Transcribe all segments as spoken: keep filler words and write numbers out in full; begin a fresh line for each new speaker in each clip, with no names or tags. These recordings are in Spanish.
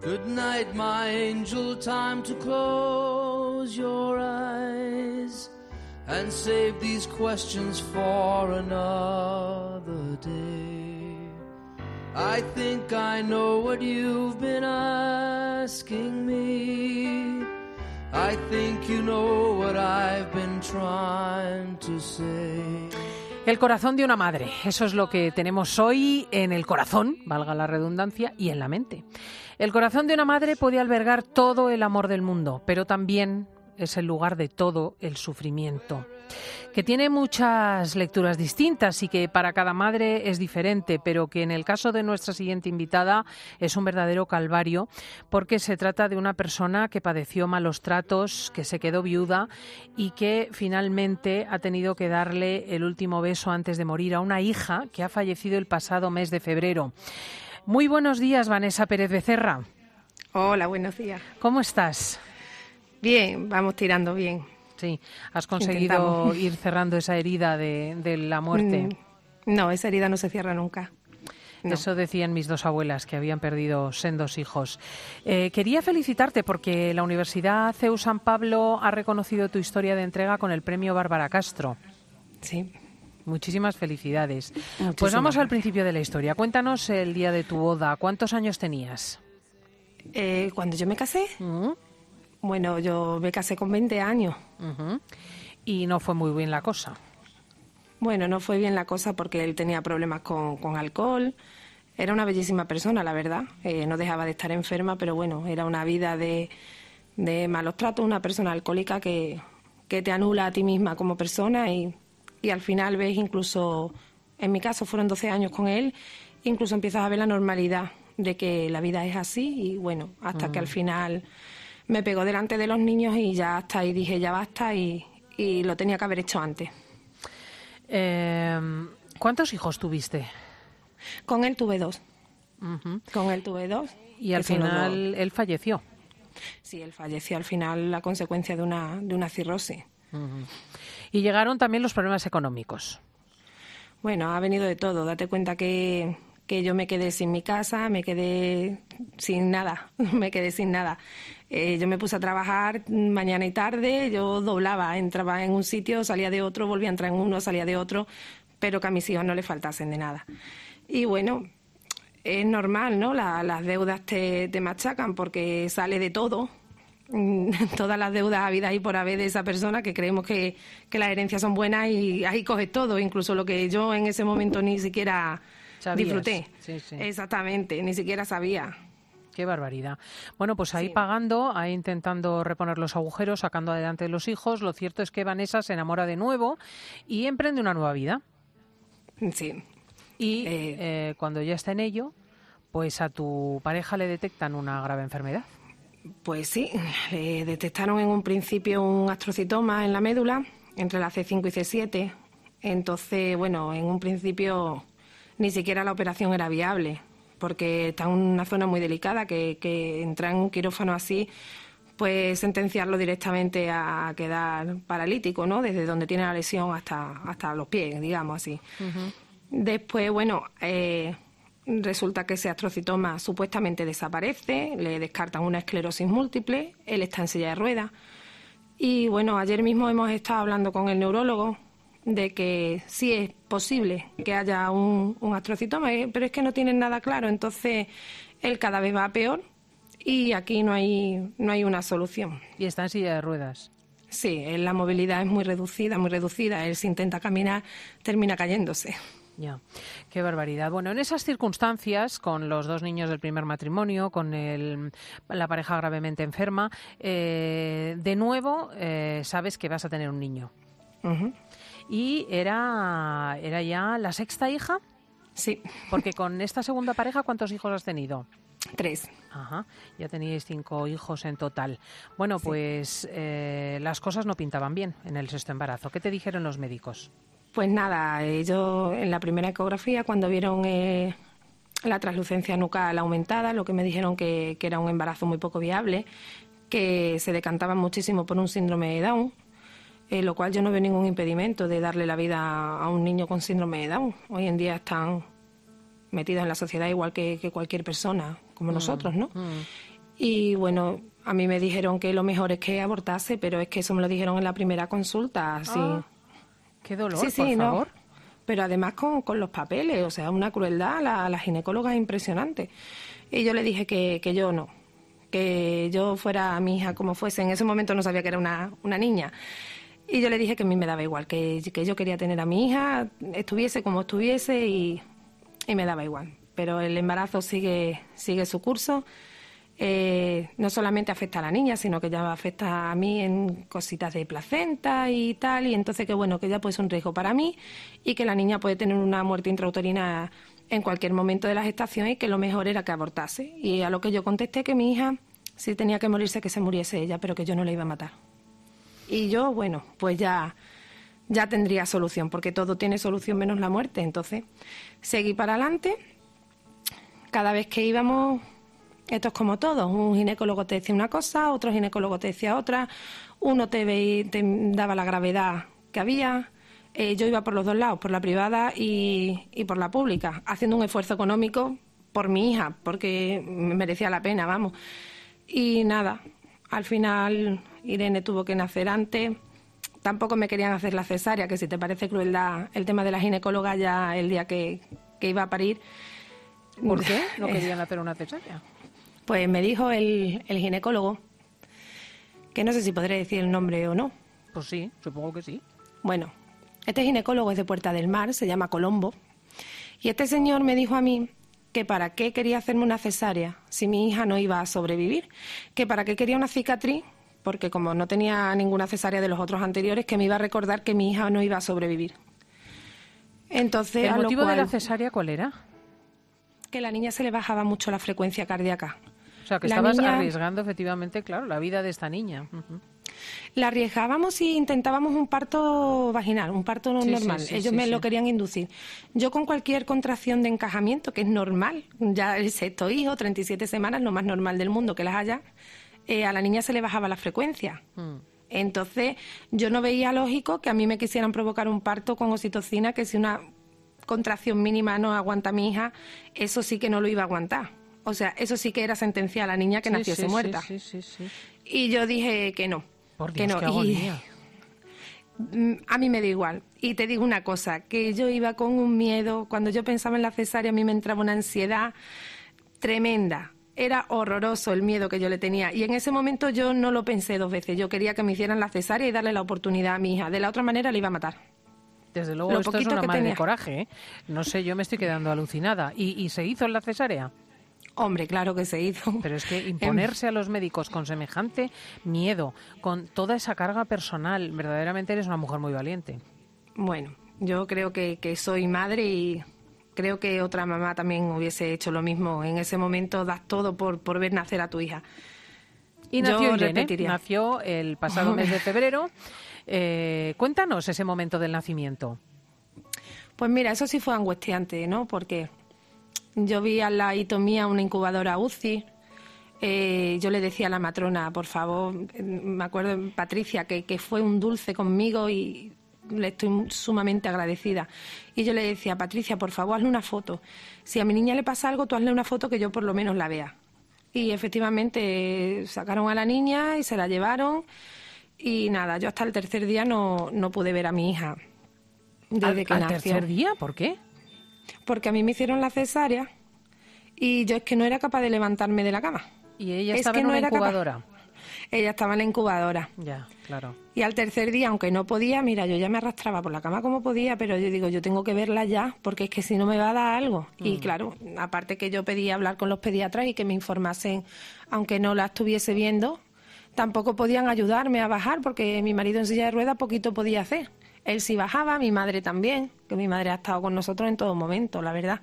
Good night, my angel, time to close your eyes and save these questions for another day. I think I know what you've been asking me. I think you know what I've been trying to say.
El corazón de una madre, eso es lo que tenemos hoy en el corazón, valga la redundancia, y en la mente. El corazón de una madre puede albergar todo el amor del mundo, pero también es el lugar de todo el sufrimiento, que tiene muchas lecturas distintas y que para cada madre es diferente, pero que en el caso de nuestra siguiente invitada es un verdadero calvario, porque se trata de una persona que padeció malos tratos, que se quedó viuda y que finalmente ha tenido que darle el último beso antes de morir a una hija que ha fallecido el pasado mes de febrero. Muy buenos días, Vanessa Pérez Becerra.
Hola, buenos días.
¿Cómo estás?
Bien, vamos tirando bien.
Sí, ¿has conseguido
Intentamos.
ir cerrando esa herida de, de la muerte?
No, esa herida no se cierra nunca. No.
Eso decían mis dos abuelas, que habían perdido sendos hijos. Eh, quería felicitarte porque la Universidad C E U San Pablo ha reconocido tu historia de entrega con el premio Bárbara Castro.
Sí.
Muchísimas felicidades.
Muchísimas
Pues vamos al
gracias.
principio de la historia. Cuéntanos el día de tu boda. ¿Cuántos años tenías?
Eh, cuando yo me casé,
¿Mm?
bueno, yo me casé con veinte años.
Uh-huh. Y no fue muy bien la cosa.
Bueno, no fue bien la cosa porque él tenía problemas con, con alcohol. Era una bellísima persona, la verdad. Eh, no dejaba de estar enferma, pero bueno, era una vida de, de malos tratos, una persona alcohólica que, que te anula a ti misma como persona y, y al final ves incluso, en mi caso fueron doce años con él, incluso empiezas a ver la normalidad de que la vida es así y bueno, hasta
Mm.
que al final me pegó delante de los niños y ya hasta ahí dije ya basta y, y lo tenía que haber hecho antes.
Eh, ¿Cuántos hijos tuviste?
Con él tuve dos.
Uh-huh.
Con él tuve dos.
Y al
que son los
final
dos.
él falleció.
Sí, él falleció al final a consecuencia de una, de una cirrosis.
Uh-huh. Y llegaron también los problemas económicos.
Bueno, ha venido de todo. Date cuenta que, que yo me quedé sin mi casa, me quedé sin nada, me quedé sin nada. Eh, yo me puse a trabajar mañana y tarde, yo doblaba, entraba en un sitio, salía de otro, volvía a entrar en uno, salía de otro, pero que a mis hijos no les faltasen de nada. Y bueno, es normal, ¿no? La- las deudas te, te machacan porque sale de todo. Mm, Todas las deudas habidas y por haber de esa persona que creemos que, que las herencias son buenas y ahí coges todo, incluso lo que yo en ese momento ni siquiera
¿Sabías?
disfruté.
Sí, sí.
Exactamente, ni siquiera sabía.
Qué barbaridad. Bueno, pues ahí
Sí.
pagando, ahí intentando reponer los agujeros, sacando adelante los hijos. Lo cierto es que Vanessa se enamora de nuevo y emprende una nueva vida.
Sí.
Y
Eh.
eh, cuando ya está en ello, pues a tu pareja le detectan una grave enfermedad.
Pues sí, le detectaron en un principio un astrocitoma en la médula, entre la C cinco y C siete. Entonces, bueno, en un principio ni siquiera la operación era viable, porque está en una zona muy delicada, que, que entrar en un quirófano así, pues sentenciarlo directamente a quedar paralítico, ¿no? Desde donde tiene la lesión hasta, hasta los pies, digamos así. Después, bueno, eh, resulta que ese astrocitoma supuestamente desaparece, le descartan una esclerosis múltiple, él está en silla de ruedas. Y bueno, ayer mismo hemos estado hablando con el neurólogo de que sí es posible que haya un, un astrocitoma, eh, pero es que no tienen nada claro, entonces él cada vez va a peor y aquí no hay, no hay una solución.
Y está en silla de ruedas.
Sí, él, la movilidad es muy reducida, muy reducida, él si intenta caminar termina cayéndose.
Ya, qué barbaridad. Bueno, en esas circunstancias, con los dos niños del primer matrimonio, con el, la pareja gravemente enferma, eh, de nuevo eh, sabes que vas a tener un niño.
Ujú.
Y era, era ya la sexta hija,
Sí,
porque con esta segunda pareja, ¿cuántos hijos has tenido?
tres.
Ajá, ya teníais cinco hijos en total. Bueno, pues eh, las cosas no pintaban bien en el sexto embarazo. ¿Qué te dijeron los médicos?
Pues nada, ellos en la primera ecografía, cuando vieron eh, la translucencia nucal aumentada, lo que me dijeron que, que era un embarazo muy poco viable, que se decantaban muchísimo por un síndrome de Down, eh, lo cual yo no veo ningún impedimento de darle la vida a un niño con síndrome de Down. Hoy en día están metidos en la sociedad igual que, que cualquier persona, como
Mm,
nosotros, ¿no?
mm.
Y bueno, a mí me dijeron que lo mejor es que abortase, pero es que eso me lo dijeron en la primera consulta. Así.
Ah, qué dolor,
sí, sí,
por
no.
favor.
Pero además con, con los papeles, o sea, una crueldad, la, la ginecóloga es impresionante. Y yo le dije que, que yo no, que yo fuera a mi hija como fuese. En ese momento no sabía que era una, una niña. Y yo le dije que a mí me daba igual, que, que yo quería tener a mi hija, estuviese como estuviese y, y me daba igual. Pero el embarazo sigue, sigue su curso. Eh, no solamente afecta a la niña, sino que ya afecta a mí en cositas de placenta y tal, y entonces que bueno, que ya puede ser un riesgo para mí y que la niña puede tener una muerte intrauterina en cualquier momento de la gestación y que lo mejor era que abortase. Y a lo que yo contesté que mi hija, si tenía que morirse, que se muriese ella, pero que yo no la iba a matar. Y yo, bueno, pues ya, ya tendría solución, porque todo tiene solución menos la muerte. Entonces, seguí para adelante. Cada vez que íbamos... Esto es como todo, un ginecólogo te decía una cosa, otro ginecólogo te decía otra, uno te, ve, te daba la gravedad que había, eh, yo iba por los dos lados, por la privada y, y por la pública, haciendo un esfuerzo económico por mi hija, porque me merecía la pena, vamos. Y nada, al final Irene tuvo que nacer antes, tampoco me querían hacer la cesárea, que si te parece crueldad el tema de la ginecóloga ya el día que, que iba a parir.
¿Por qué no querían hacer una cesárea?
Pues me dijo el, el ginecólogo, que no sé si podré decir el nombre o no.
Pues sí, supongo que sí.
Bueno, este ginecólogo es de Puerta del Mar, se llama Colombo, y este señor me dijo a mí que para qué quería hacerme una cesárea si mi hija no iba a sobrevivir, que para qué quería una cicatriz, porque como no tenía ninguna cesárea de los otros anteriores, que me iba a recordar que mi hija no iba a sobrevivir. Entonces,
¿El
a
motivo
lo cual,
de la cesárea cuál era?
Que a la niña se le bajaba mucho la frecuencia cardíaca.
O sea, que
La
estabas
niña...
arriesgando efectivamente, claro, la vida de esta niña. Uh-huh.
La arriesgábamos y intentábamos un parto vaginal, un parto no
Sí,
normal.
sí, sí,
Ellos
sí,
me
sí.
lo querían inducir. Yo con cualquier contracción de encajamiento, que es normal, ya el sexto hijo, treinta y siete semanas, lo más normal del mundo que las haya, eh, a la niña se le bajaba la frecuencia.
Mm.
Entonces, yo no veía lógico que a mí me quisieran provocar un parto con oxitocina, que si una contracción mínima no aguanta mi hija, eso sí que no lo iba a aguantar. O sea, eso sí que era sentencia a la niña que
Sí,
naciese
sí,
muerta.
Sí, sí, sí, sí.
Y yo dije que no.
Por
que
Dios,
no.
qué agonía.
Y a mí me da igual. Y te digo una cosa, que yo iba con un miedo, cuando yo pensaba en la cesárea a mí me entraba una ansiedad tremenda. Era horroroso el miedo que yo le tenía. Y en ese momento yo no lo pensé dos veces. Yo quería que me hicieran la cesárea y darle la oportunidad a mi hija. De la otra manera le iba a matar.
Desde luego,
Lo
esto es
poquito
una
que
madre de
tenía.
coraje, ¿eh? No sé, yo me estoy quedando alucinada. ¿Y, y se hizo la cesárea?
Hombre, claro que se hizo.
Pero es que imponerse a los médicos con semejante miedo, con toda esa carga personal, verdaderamente eres una mujer muy valiente.
Bueno, yo creo que, que soy madre y creo que otra mamá también hubiese hecho lo mismo. En ese momento das todo por, por ver nacer a tu hija.
Y nació
Yo
Irene,
repetiría.
nació el pasado mes de febrero. Eh, cuéntanos ese momento del nacimiento.
Pues mira, eso sí fue angustiante, ¿no? Porque yo vi al ladito mía una incubadora U C I. Eh, yo le decía a la matrona, por favor, me acuerdo, Patricia, que, que fue un dulce conmigo y le estoy sumamente agradecida. Y yo le decía, Patricia, por favor, hazle una foto. Si a mi niña le pasa algo, tú hazle una foto que yo por lo menos la vea. Y efectivamente sacaron a la niña y se la llevaron. Y nada, yo hasta el tercer día no, no pude ver a mi hija. Desde
¿Al,
que
al
nació.
tercer día? ¿Por qué?
Porque a mí me hicieron la cesárea y yo es que no era capaz de levantarme de la cama.
Y ella
Es
estaba
que
en
no
una
era capaz.
incubadora.
Ella estaba en la incubadora.
Ya, claro.
Y al tercer día, aunque no podía, mira, yo ya me arrastraba por la cama como podía, pero yo digo, yo tengo que verla ya, porque es que si no me va a dar algo. Mm. Y claro, aparte que yo pedí hablar con los pediatras y que me informasen, aunque no la estuviese viendo, tampoco podían ayudarme a bajar, porque mi marido en silla de ruedas poquito podía hacer. Él sí bajaba, mi madre también, que mi madre ha estado con nosotros en todo momento, la verdad.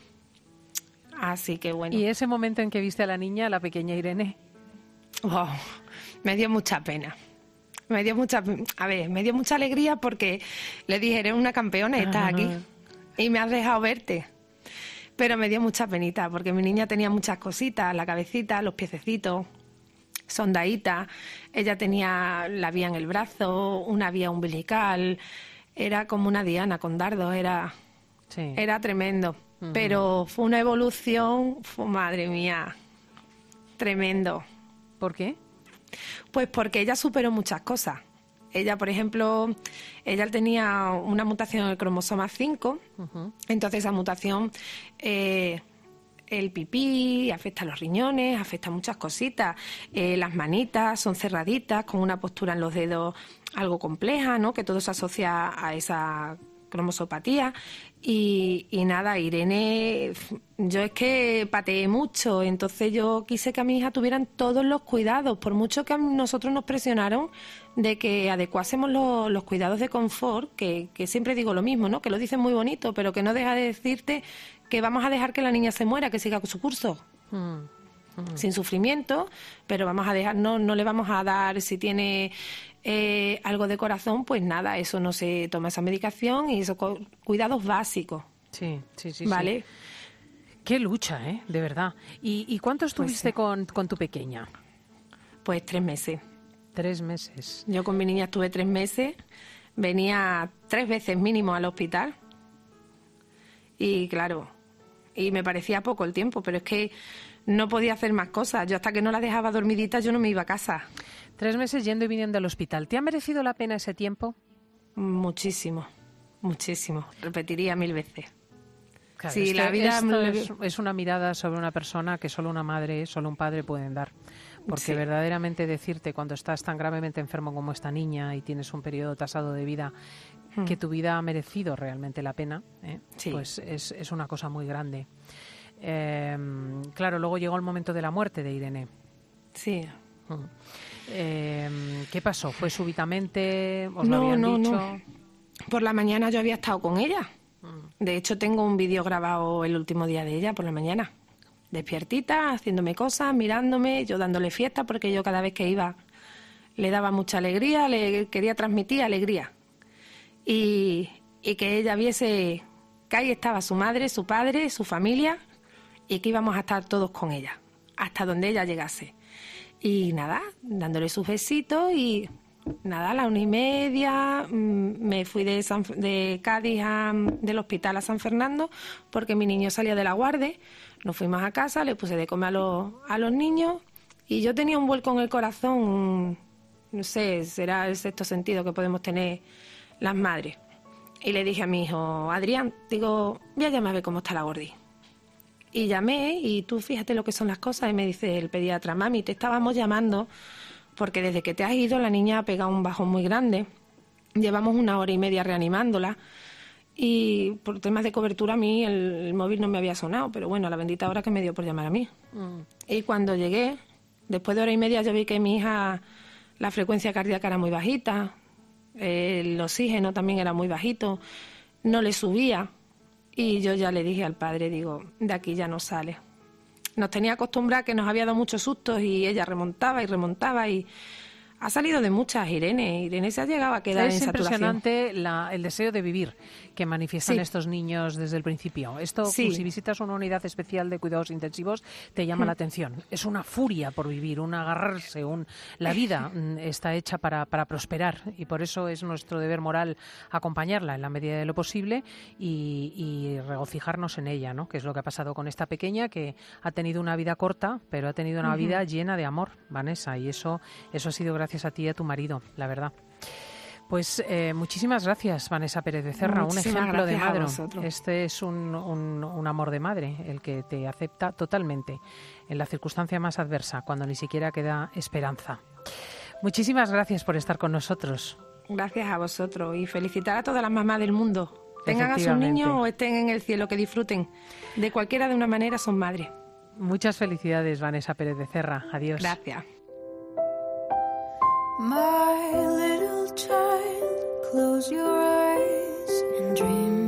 Así que bueno.
¿Y ese momento en que viste a la niña, a la pequeña Irene?
Oh, me dio mucha pena. Me dio mucha, a ver, me dio mucha alegría porque le dije, eres una campeona, estás aquí y me has dejado verte. Pero me dio mucha penita porque mi niña tenía muchas cositas, la cabecita, los piececitos, sondadita. Ella tenía la vía en el brazo, una vía umbilical. Era como una diana con dardos, era,
Sí.
era tremendo. Uh-huh. Pero fue una evolución, fue, madre mía, tremendo.
¿Por qué?
Pues porque ella superó muchas cosas. Ella, por ejemplo, ella tenía una mutación en el cromosoma cinco, uh-huh. Entonces esa mutación, eh, el pipí, afecta a los riñones, afecta a muchas cositas. Eh, las manitas son cerraditas, con una postura en los dedos algo compleja, ¿no? Que todo se asocia a esa cromosopatía. Y, y nada, Irene, yo es que pateé mucho, entonces yo quise que a mi hija tuvieran todos los cuidados, por mucho que a nosotros nos presionaron de que adecuásemos los, los cuidados de confort, que, que siempre digo lo mismo, ¿no? Que lo dicen muy bonito, pero que no deja de decirte que vamos a dejar que la niña se muera, que siga con su curso. Mm. Mm. Sin sufrimiento, pero vamos a dejar, no, no le vamos a dar, si tiene eh, algo de corazón, pues nada, eso no se toma esa medicación y esos cuidados básicos.
Sí, sí, sí.
¿Vale?
Sí. Qué lucha, ¿eh? De verdad. ¿Y, y cuánto estuviste pues sí. con, con tu pequeña?
Pues tres meses.
Tres meses.
Yo con mi niña estuve tres meses, venía tres veces mínimo al hospital y claro, y me parecía poco el tiempo, pero es que no podía hacer más cosas. Yo hasta que no la dejaba dormidita yo no me iba a casa.
Tres meses yendo y viniendo al hospital. ¿Te ha merecido la pena ese tiempo?
Muchísimo, muchísimo. Repetiría mil veces.
Claro, sí, es la vida esto es, es una mirada sobre una persona que solo una madre, solo un padre pueden dar. Porque sí. verdaderamente decirte cuando estás tan gravemente enfermo como esta niña y tienes un periodo tasado de vida hmm. que tu vida ha merecido realmente la pena, ¿eh? Sí. pues es, es una cosa muy grande. Eh, claro, luego llegó el momento de la muerte de Irene.
Sí.
Eh, ¿Qué pasó? ¿Fue súbitamente? ¿Os
no,
lo habían
no,
dicho?
No. Por la mañana yo había estado con ella. De hecho, tengo un vídeo grabado el último día de ella por la mañana. Despiertita, haciéndome cosas, mirándome, yo dándole fiesta, porque yo cada vez que iba le daba mucha alegría, le quería transmitir alegría. Y, y que ella viese que ahí estaba su madre, su padre, su familia, y que íbamos a estar todos con ella, hasta donde ella llegase. Y nada, dándole sus besitos y nada, a la una y media mmm, me fui de, San, de Cádiz a, del hospital a San Fernando porque mi niño salía de la guardia. Nos fuimos a casa, le puse de comer a los, a los niños y yo tenía un vuelco en el corazón, no sé, será el sexto sentido que podemos tener las madres. Y le dije a mi hijo, Adrián, digo, voy a llamar a ver cómo está la gordi. Y llamé y tú fíjate lo que son las cosas y me dice el pediatra, mami, te estábamos llamando porque desde que te has ido la niña ha pegado un bajón muy grande. Llevamos una hora y media reanimándola y por temas de cobertura a mí el, el móvil no me había sonado, pero bueno, a la bendita hora que me dio por llamar a mí. Mm. Y cuando llegué, después de hora y media yo vi que mi hija, la frecuencia cardíaca era muy bajita, el oxígeno también era muy bajito, no le subía y yo ya le dije al padre, digo, de aquí ya no sale. Nos tenía acostumbrada que nos había dado muchos sustos y ella remontaba y remontaba y ha salido de muchas, Irene. Irene se ha llegado a quedar
es
en saturación.
Es impresionante la, el deseo de vivir que manifiestan
sí.
estos niños desde el principio. Esto,
sí.
si visitas una unidad especial de cuidados intensivos, te llama mm. la atención. Es una furia por vivir, un agarrarse, un... la vida está hecha para, para prosperar y por eso es nuestro deber moral acompañarla en la medida de lo posible y, y regocijarnos en ella, ¿no? Que es lo que ha pasado con esta pequeña que ha tenido una vida corta, pero ha tenido una uh-huh. vida llena de amor, Vanessa, y eso, eso ha sido gracias a ti y a tu marido, la verdad. Pues eh, muchísimas gracias, Vanessa Pérez Becerra, un ejemplo de madre. Este es un, un, un amor de madre, el que te acepta totalmente en la circunstancia más adversa, cuando ni siquiera queda esperanza. Muchísimas gracias por estar con nosotros.
Gracias a vosotros y felicitar a todas las mamás del mundo. Tengan a sus niños o estén en el cielo, que disfruten. De cualquiera de una manera son madres.
Muchas felicidades, Vanessa Pérez Becerra. Adiós.
Gracias.
My little child, close your eyes and dream.